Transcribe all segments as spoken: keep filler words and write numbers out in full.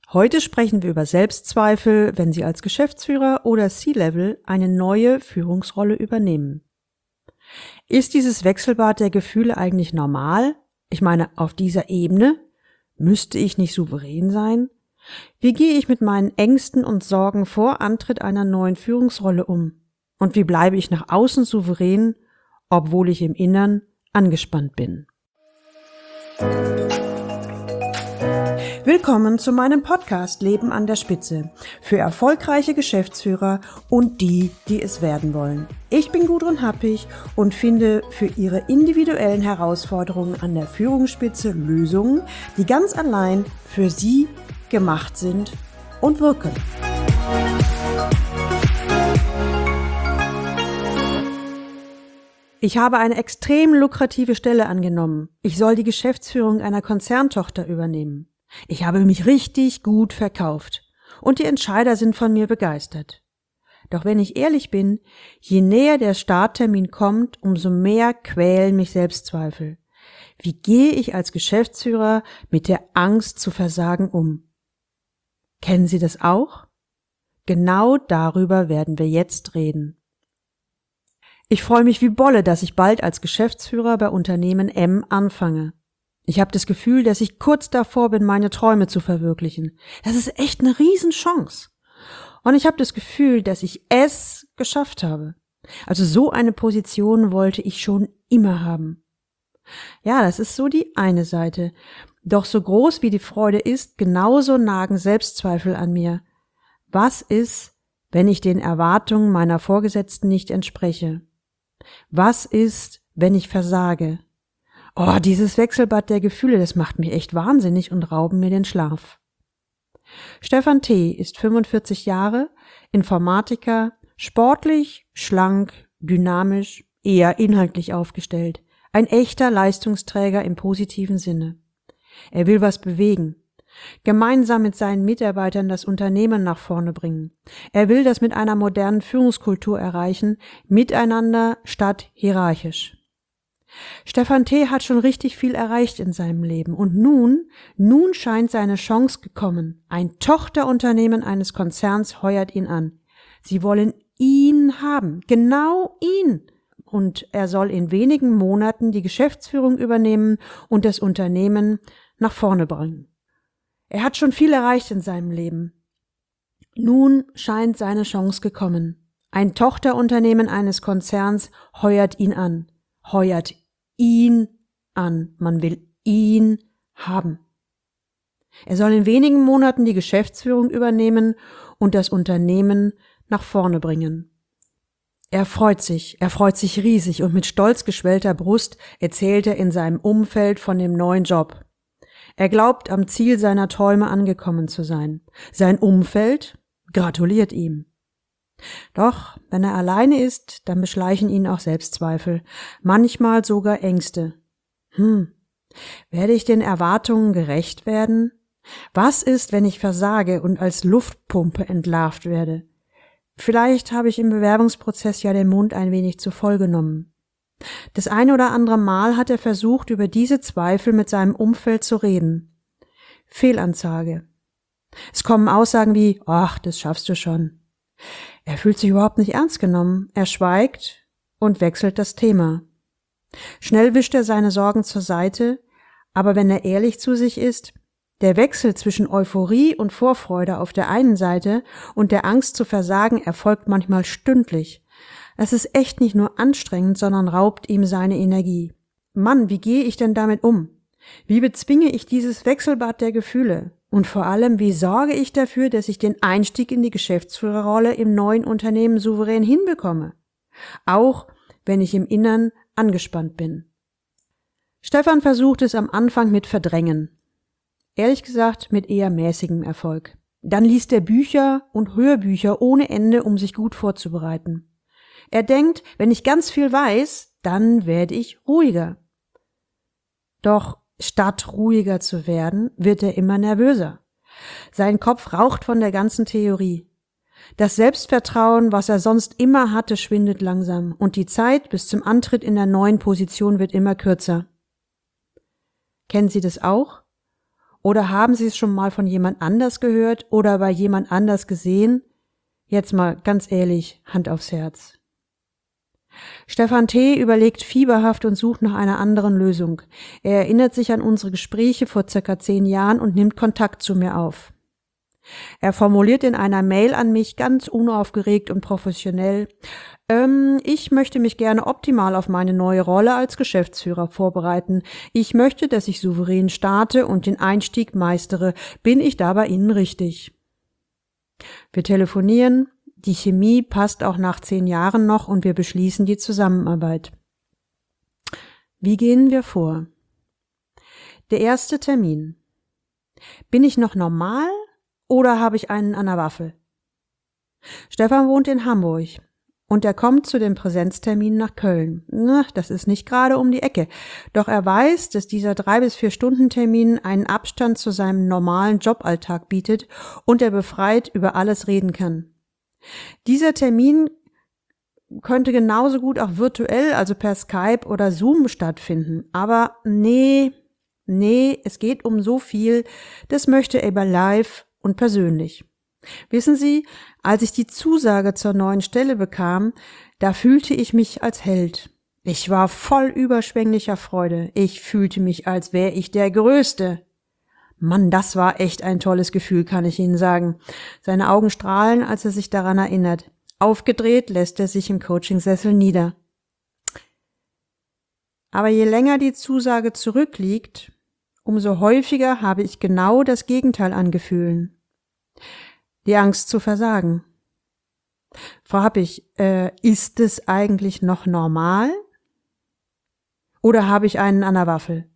Heute sprechen wir über Selbstzweifel, wenn Sie als Geschäftsführer oder C-Level eine neue Führungsrolle übernehmen. Ist dieses Wechselbad der Gefühle eigentlich normal? Ich meine, auf dieser Ebene? Müsste ich nicht souverän sein? Wie gehe ich mit meinen Ängsten und Sorgen vor Antritt einer neuen Führungsrolle um? Und wie bleibe ich nach außen souverän, obwohl ich im Innern angespannt bin? Willkommen zu meinem Podcast Leben an der Spitze für erfolgreiche Geschäftsführer und die, die es werden wollen. Ich bin Gudrun Happig und finde für Ihre individuellen Herausforderungen an der Führungsspitze Lösungen, die ganz allein für Sie gemacht sind und wirken. Ich habe eine extrem lukrative Stelle angenommen. Ich soll die Geschäftsführung einer Konzerntochter übernehmen. Ich habe mich richtig gut verkauft und die Entscheider sind von mir begeistert. Doch wenn ich ehrlich bin, je näher der Starttermin kommt, umso mehr quälen mich Selbstzweifel. Wie gehe ich als Geschäftsführer mit der Angst zu versagen um? Kennen Sie das auch? Genau darüber werden wir jetzt reden. Ich freue mich wie Bolle, dass ich bald als Geschäftsführer bei Unternehmen M anfange. Ich habe das Gefühl, dass ich kurz davor bin, meine Träume zu verwirklichen. Das ist echt eine Riesenchance. Und ich habe das Gefühl, dass ich es geschafft habe. Also so eine Position wollte ich schon immer haben. Ja, das ist so die eine Seite. Doch so groß wie die Freude ist, genauso nagen Selbstzweifel an mir. Was ist, wenn ich den Erwartungen meiner Vorgesetzten nicht entspreche? Was ist, wenn ich versage? Oh, dieses Wechselbad der Gefühle, das macht mich echt wahnsinnig und rauben mir den Schlaf. Stefan T. ist fünfundvierzig Jahre, Informatiker, sportlich, schlank, dynamisch, eher inhaltlich aufgestellt. Ein echter Leistungsträger im positiven Sinne. Er will was bewegen. Gemeinsam mit seinen Mitarbeitern das Unternehmen nach vorne bringen. Er will das mit einer modernen Führungskultur erreichen, miteinander statt hierarchisch. Stefan T. hat schon richtig viel erreicht in seinem Leben und nun, nun scheint seine Chance gekommen. Ein Tochterunternehmen eines Konzerns heuert ihn an. Sie wollen ihn haben, genau ihn. Und er soll in wenigen Monaten die Geschäftsführung übernehmen und das Unternehmen nach vorne bringen. Er hat schon viel erreicht in seinem Leben. Nun scheint seine Chance gekommen. Ein Tochterunternehmen eines Konzerns heuert ihn an. Heuert ihn an. Man will ihn haben. Er soll in wenigen Monaten die Geschäftsführung übernehmen und das Unternehmen nach vorne bringen. Er freut sich, er freut sich riesig und mit stolz geschwellter Brust erzählt er in seinem Umfeld von dem neuen Job. Er glaubt, am Ziel seiner Träume angekommen zu sein. Sein Umfeld gratuliert ihm. Doch, wenn er alleine ist, dann beschleichen ihn auch Selbstzweifel, manchmal sogar Ängste. Hm, werde ich den Erwartungen gerecht werden? Was ist, wenn ich versage und als Luftpumpe entlarvt werde? Vielleicht habe ich im Bewerbungsprozess ja den Mund ein wenig zu voll genommen. Das eine oder andere Mal hat er versucht, über diese Zweifel mit seinem Umfeld zu reden. Fehlanzeige. Es kommen Aussagen wie, ach, das schaffst du schon. Er fühlt sich überhaupt nicht ernst genommen. Er schweigt und wechselt das Thema. Schnell wischt er seine Sorgen zur Seite, aber wenn er ehrlich zu sich ist, der Wechsel zwischen Euphorie und Vorfreude auf der einen Seite und der Angst zu versagen erfolgt manchmal stündlich. Es ist echt nicht nur anstrengend, sondern raubt ihm seine Energie. Mann, wie gehe ich denn damit um? Wie bezwinge ich dieses Wechselbad der Gefühle? Und vor allem, wie sorge ich dafür, dass ich den Einstieg in die Geschäftsführerrolle im neuen Unternehmen souverän hinbekomme? Auch wenn ich im Innern angespannt bin. Stefan versucht es am Anfang mit Verdrängen. Ehrlich gesagt mit eher mäßigem Erfolg. Dann liest er Bücher und Hörbücher ohne Ende, um sich gut vorzubereiten. Er denkt, wenn ich ganz viel weiß, dann werde ich ruhiger. Doch statt ruhiger zu werden, wird er immer nervöser. Sein Kopf raucht von der ganzen Theorie. Das Selbstvertrauen, was er sonst immer hatte, schwindet langsam und die Zeit bis zum Antritt in der neuen Position wird immer kürzer. Kennen Sie das auch? Oder haben Sie es schon mal von jemand anders gehört oder bei jemand anders gesehen? Jetzt mal ganz ehrlich, Hand aufs Herz. Stefan T. überlegt fieberhaft und sucht nach einer anderen Lösung. Er erinnert sich an unsere Gespräche vor circa zehn Jahren und nimmt Kontakt zu mir auf. Er formuliert in einer Mail an mich ganz unaufgeregt und professionell: ähm, ich möchte mich gerne optimal auf meine neue Rolle als Geschäftsführer vorbereiten. Ich möchte, dass ich souverän starte und den Einstieg meistere. Bin ich da bei Ihnen richtig? Wir telefonieren. Die Chemie passt auch nach zehn Jahren noch und wir beschließen die Zusammenarbeit. Wie gehen wir vor? Der erste Termin. Bin ich noch normal oder habe ich einen an der Waffel? Stefan wohnt in Hamburg und er kommt zu dem Präsenztermin nach Köln. Na, das ist nicht gerade um die Ecke. Doch er weiß, dass dieser drei bis vier Stunden Termin einen Abstand zu seinem normalen Joballtag bietet und er befreit über alles reden kann. Dieser Termin könnte genauso gut auch virtuell, also per Skype oder Zoom stattfinden. Aber nee, nee, es geht um so viel, das möchte er live und persönlich. Wissen Sie, als ich die Zusage zur neuen Stelle bekam, da fühlte ich mich als Held. Ich war voll überschwänglicher Freude. Ich fühlte mich, als wäre ich der Größte. Mann, das war echt ein tolles Gefühl, kann ich Ihnen sagen. Seine Augen strahlen, als er sich daran erinnert. Aufgedreht lässt er sich im Coachingsessel nieder. Aber je länger die Zusage zurückliegt, umso häufiger habe ich genau das Gegenteil an Gefühlen. Die Angst zu versagen. Frau Happig, äh, ist es eigentlich noch normal? Oder habe ich einen an der Waffel?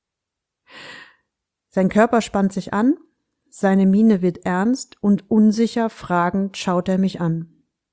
Sein Körper spannt sich an, seine Miene wird ernst und unsicher fragend schaut er mich an.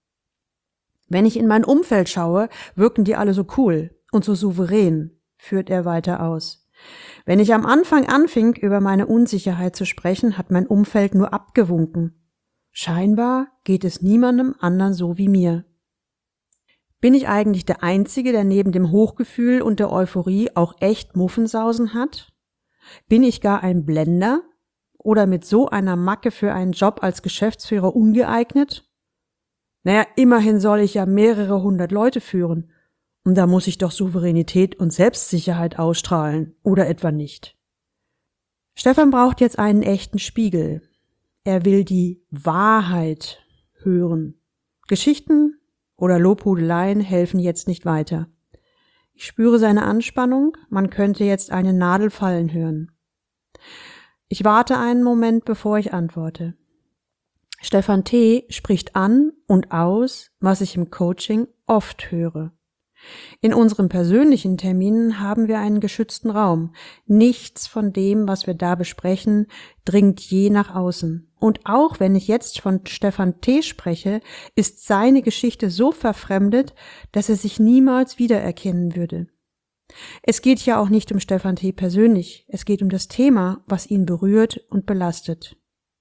Wenn ich in mein Umfeld schaue, wirken die alle so cool und so souverän, führt er weiter aus. Wenn ich am Anfang anfing, über meine Unsicherheit zu sprechen, hat mein Umfeld nur abgewunken. Scheinbar geht es niemandem anderen so wie mir. Bin ich eigentlich der Einzige, der neben dem Hochgefühl und der Euphorie auch echt Muffensausen hat? Bin ich gar ein Blender oder mit so einer Macke für einen Job als Geschäftsführer ungeeignet? Naja, immerhin soll ich ja mehrere hundert Leute führen. Und da muss ich doch Souveränität und Selbstsicherheit ausstrahlen, oder etwa nicht? Stefan braucht jetzt einen echten Spiegel. Er will die Wahrheit hören. Geschichten oder Lobhudeleien helfen jetzt nicht weiter. Ich spüre seine Anspannung, man könnte jetzt eine Nadel fallen hören. Ich warte einen Moment, bevor ich antworte. Stefan T. spricht an und aus, was ich im Coaching oft höre. In unseren persönlichen Terminen haben wir einen geschützten Raum. Nichts von dem, was wir da besprechen, dringt je nach außen. Und auch wenn ich jetzt von Stefan T. spreche, ist seine Geschichte so verfremdet, dass er sich niemals wiedererkennen würde. Es geht ja auch nicht um Stefan T. persönlich, es geht um das Thema, was ihn berührt und belastet.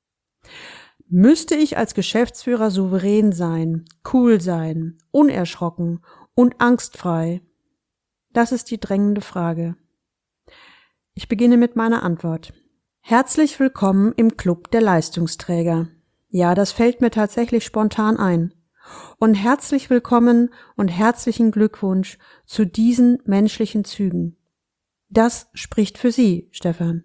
Müsste ich als Geschäftsführer souverän sein, cool sein, unerschrocken und angstfrei? Das ist die drängende Frage. Ich beginne mit meiner Antwort. Herzlich willkommen im Club der Leistungsträger. Ja, das fällt mir tatsächlich spontan ein. Und herzlich willkommen und herzlichen Glückwunsch zu diesen menschlichen Zügen. Das spricht für Sie, Stefan.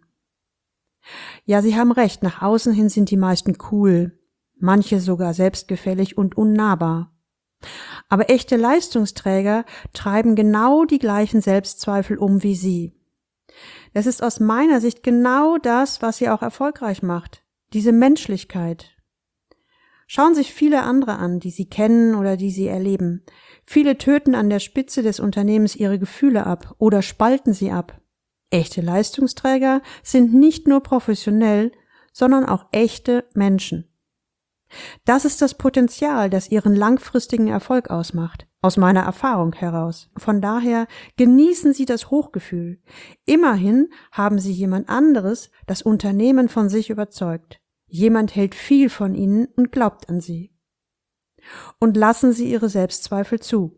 Ja, Sie haben recht, nach außen hin sind die meisten cool, manche sogar selbstgefällig und unnahbar. Aber echte Leistungsträger treiben genau die gleichen Selbstzweifel um wie Sie. Das ist aus meiner Sicht genau das, was Sie auch erfolgreich macht, diese Menschlichkeit. Schauen sich viele andere an, die Sie kennen oder die Sie erleben. Viele töten an der Spitze des Unternehmens ihre Gefühle ab oder spalten sie ab. Echte Leistungsträger sind nicht nur professionell, sondern auch echte Menschen. Das ist das Potenzial, das ihren langfristigen Erfolg ausmacht, aus meiner Erfahrung heraus. Von daher genießen Sie das Hochgefühl. Immerhin haben Sie jemand anderes, das Unternehmen von sich überzeugt. Jemand hält viel von Ihnen und glaubt an Sie. Und lassen Sie Ihre Selbstzweifel zu.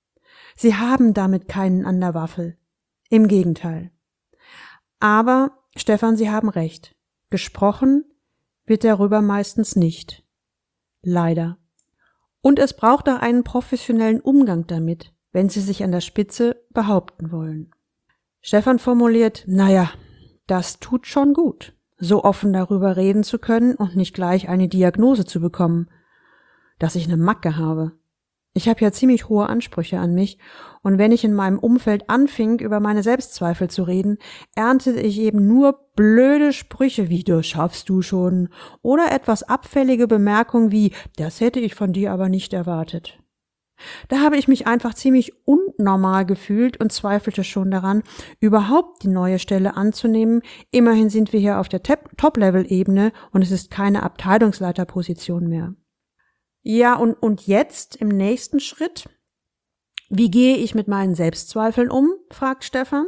Sie haben damit keinen an der Waffel. Im Gegenteil. Aber Stefan, Sie haben recht. Gesprochen wird darüber meistens nicht. Leider. Und es braucht auch einen professionellen Umgang damit, wenn Sie sich an der Spitze behaupten wollen. Stefan formuliert, naja, das tut schon gut, so offen darüber reden zu können und nicht gleich eine Diagnose zu bekommen, dass ich eine Macke habe. Ich habe ja ziemlich hohe Ansprüche an mich, und wenn ich in meinem Umfeld anfing, über meine Selbstzweifel zu reden, erntete ich eben nur blöde Sprüche wie „das schaffst du schon" oder etwas abfällige Bemerkungen wie „das hätte ich von dir aber nicht erwartet". Da habe ich mich einfach ziemlich unnormal gefühlt und zweifelte schon daran, überhaupt die neue Stelle anzunehmen. Immerhin sind wir hier auf der Top-Level-Ebene und es ist keine Abteilungsleiterposition mehr. Ja, und, und jetzt im nächsten Schritt, wie gehe ich mit meinen Selbstzweifeln um, fragt Stefan.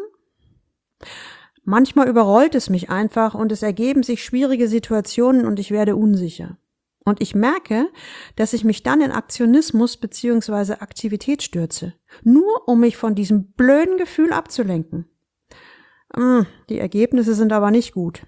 Manchmal überrollt es mich einfach und es ergeben sich schwierige Situationen und ich werde unsicher. Und ich merke, dass ich mich dann in Aktionismus bzw. Aktivität stürze, nur um mich von diesem blöden Gefühl abzulenken. Die Ergebnisse sind aber nicht gut.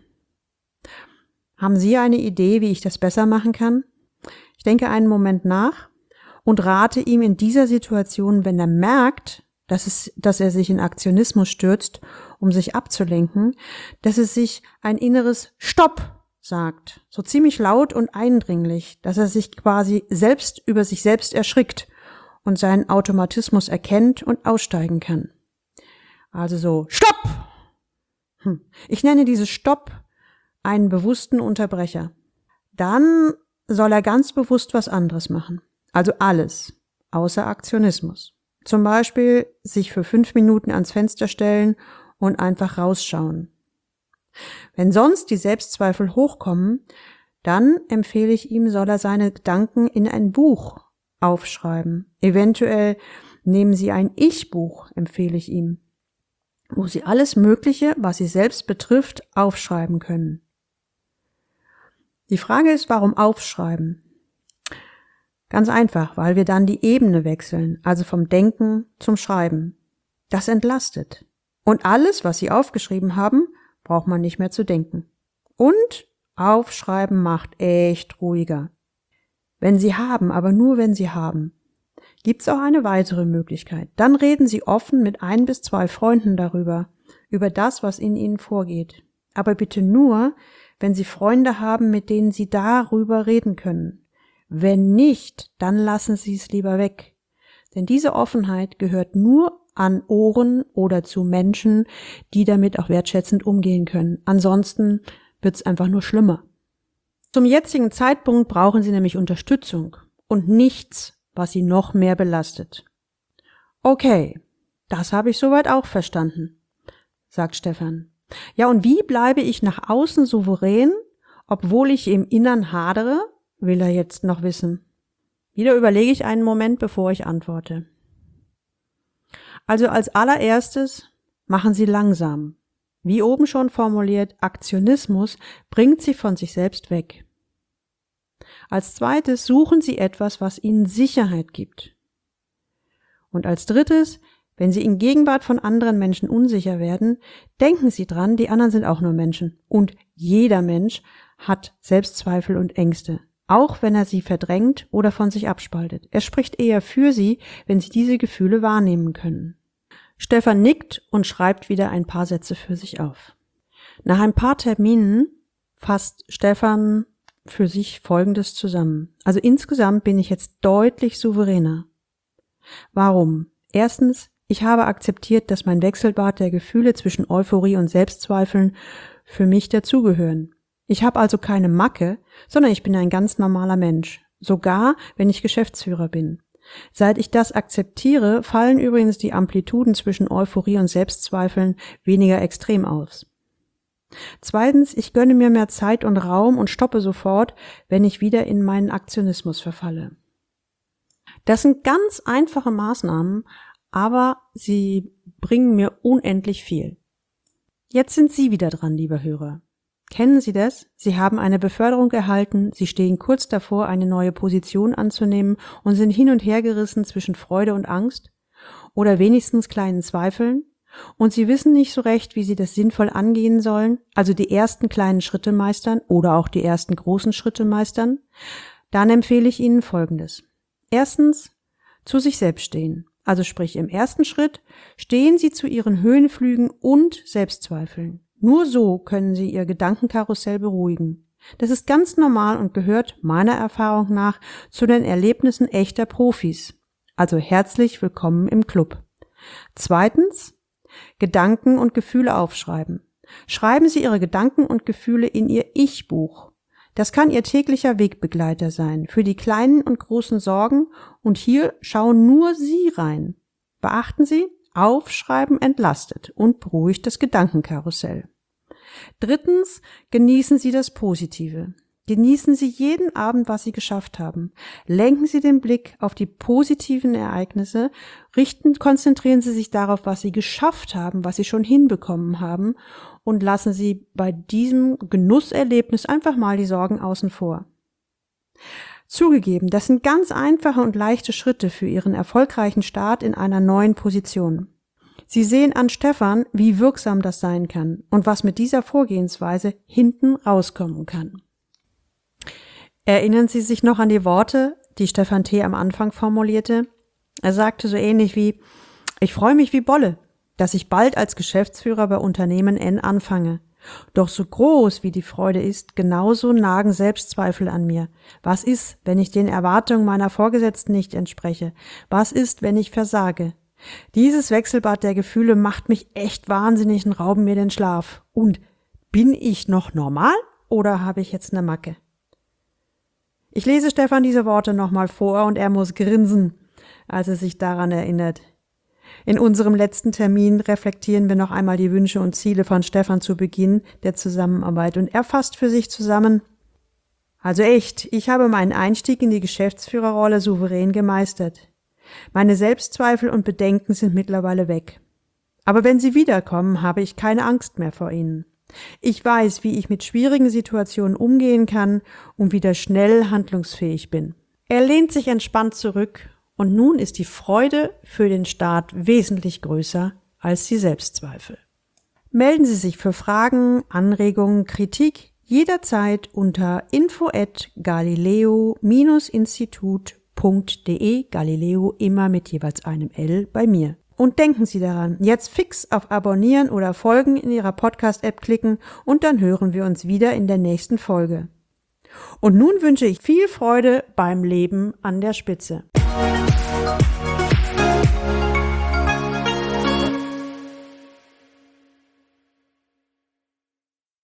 Haben Sie eine Idee, wie ich das besser machen kann? Ich denke einen Moment nach und rate ihm in dieser Situation, wenn er merkt, dass es, dass er sich in Aktionismus stürzt, um sich abzulenken, dass es sich ein inneres Stopp sagt, so ziemlich laut und eindringlich, dass er sich quasi selbst über sich selbst erschrickt und seinen Automatismus erkennt und aussteigen kann. Also so, Stopp! Hm. Ich nenne dieses Stopp einen bewussten Unterbrecher. Dann soll er ganz bewusst was anderes machen. Also alles, außer Aktionismus. Zum Beispiel sich für fünf Minuten ans Fenster stellen und einfach rausschauen. Wenn sonst die Selbstzweifel hochkommen, dann empfehle ich ihm, soll er seine Gedanken in ein Buch aufschreiben. Eventuell nehmen Sie ein Ich-Buch, empfehle ich ihm, wo Sie alles Mögliche, was Sie selbst betrifft, aufschreiben können. Die Frage ist, warum aufschreiben? Ganz einfach, weil wir dann die Ebene wechseln, also vom Denken zum Schreiben. Das entlastet. Und alles, was Sie aufgeschrieben haben, braucht man nicht mehr zu denken. Und aufschreiben macht echt ruhiger. Wenn Sie haben, aber nur wenn Sie haben, gibt's auch eine weitere Möglichkeit. Dann reden Sie offen mit ein bis zwei Freunden darüber, über das, was in Ihnen vorgeht. Aber bitte nur, wenn Sie Freunde haben, mit denen Sie darüber reden können. Wenn nicht, dann lassen Sie es lieber weg. Denn diese Offenheit gehört nur an Ohren oder zu Menschen, die damit auch wertschätzend umgehen können. Ansonsten wird's einfach nur schlimmer. Zum jetzigen Zeitpunkt brauchen Sie nämlich Unterstützung und nichts, was Sie noch mehr belastet. Okay, das habe ich soweit auch verstanden, sagt Stefan. Ja, und wie bleibe ich nach außen souverän, obwohl ich im Innern hadere, will er jetzt noch wissen. Wieder überlege ich einen Moment, bevor ich antworte. Also als allererstes machen Sie langsam. Wie oben schon formuliert, Aktionismus bringt Sie von sich selbst weg. Als zweites suchen Sie etwas, was Ihnen Sicherheit gibt. Und als drittes, wenn Sie in Gegenwart von anderen Menschen unsicher werden, denken Sie dran, die anderen sind auch nur Menschen. Und jeder Mensch hat Selbstzweifel und Ängste, auch wenn er sie verdrängt oder von sich abspaltet. Er spricht eher für Sie, wenn Sie diese Gefühle wahrnehmen können. Stefan nickt und schreibt wieder ein paar Sätze für sich auf. Nach ein paar Terminen fasst Stefan für sich Folgendes zusammen. Also insgesamt bin ich jetzt deutlich souveräner. Warum? Erstens, ich habe akzeptiert, dass mein Wechselbad der Gefühle zwischen Euphorie und Selbstzweifeln für mich dazugehören. Ich habe also keine Macke, sondern ich bin ein ganz normaler Mensch, sogar wenn ich Geschäftsführer bin. Seit ich das akzeptiere, fallen übrigens die Amplituden zwischen Euphorie und Selbstzweifeln weniger extrem aus. Zweitens, ich gönne mir mehr Zeit und Raum und stoppe sofort, wenn ich wieder in meinen Aktionismus verfalle. Das sind ganz einfache Maßnahmen, aber sie bringen mir unendlich viel. Jetzt sind Sie wieder dran, lieber Hörer. Kennen Sie das? Sie haben eine Beförderung erhalten, Sie stehen kurz davor, eine neue Position anzunehmen und sind hin und her gerissen zwischen Freude und Angst oder wenigstens kleinen Zweifeln. und Sie wissen nicht so recht, wie Sie das sinnvoll angehen sollen, also die ersten kleinen Schritte meistern oder auch die ersten großen Schritte meistern, dann empfehle ich Ihnen Folgendes. Erstens, zu sich selbst stehen. Also sprich, im ersten Schritt stehen Sie zu Ihren Höhenflügen und Selbstzweifeln. Nur so können Sie Ihr Gedankenkarussell beruhigen. Das ist ganz normal und gehört meiner Erfahrung nach zu den Erlebnissen echter Profis. Also herzlich willkommen im Club. Zweitens, Gedanken und Gefühle aufschreiben. Schreiben Sie Ihre Gedanken und Gefühle in Ihr Ich-Buch. Das kann Ihr täglicher Wegbegleiter sein, für die kleinen und großen Sorgen, und hier schauen nur Sie rein. Beachten Sie, Aufschreiben entlastet und beruhigt das Gedankenkarussell. Drittens, genießen Sie das Positive. Genießen Sie jeden Abend, was Sie geschafft haben. Lenken Sie den Blick auf die positiven Ereignisse, richten, konzentrieren Sie sich darauf, was Sie geschafft haben, was Sie schon hinbekommen haben, und lassen Sie bei diesem Genusserlebnis einfach mal die Sorgen außen vor. Zugegeben, das sind ganz einfache und leichte Schritte für Ihren erfolgreichen Start in einer neuen Position. Sie sehen an Stefan, wie wirksam das sein kann und was mit dieser Vorgehensweise hinten rauskommen kann. Erinnern Sie sich noch an die Worte, die Stefan T. am Anfang formulierte? Er sagte so ähnlich wie: Ich freue mich wie Bolle, dass ich bald als Geschäftsführer bei Unternehmen N anfange. Doch so groß wie die Freude ist, genauso nagen Selbstzweifel an mir. Was ist, wenn ich den Erwartungen meiner Vorgesetzten nicht entspreche? Was ist, wenn ich versage? Dieses Wechselbad der Gefühle macht mich echt wahnsinnig und rauben mir den Schlaf. Und bin ich noch normal oder habe ich jetzt eine Macke? Ich lese Stefan diese Worte nochmal vor und er muss grinsen, als er sich daran erinnert. In unserem letzten Termin reflektieren wir noch einmal die Wünsche und Ziele von Stefan zu Beginn der Zusammenarbeit und er fasst für sich zusammen: Also echt, ich habe meinen Einstieg in die Geschäftsführerrolle souverän gemeistert. Meine Selbstzweifel und Bedenken sind mittlerweile weg. Aber wenn sie wiederkommen, habe ich keine Angst mehr vor ihnen. Ich weiß, wie ich mit schwierigen Situationen umgehen kann und wieder schnell handlungsfähig bin. Er lehnt sich entspannt zurück und nun ist die Freude für den Start wesentlich größer als die Selbstzweifel. Melden Sie sich für Fragen, Anregungen, Kritik jederzeit unter info at galileo institut punkt de, Galileo immer mit jeweils einem L bei mir. Und denken Sie daran, jetzt fix auf Abonnieren oder Folgen in Ihrer Podcast-App klicken und dann hören wir uns wieder in der nächsten Folge. Und nun wünsche ich viel Freude beim Leben an der Spitze.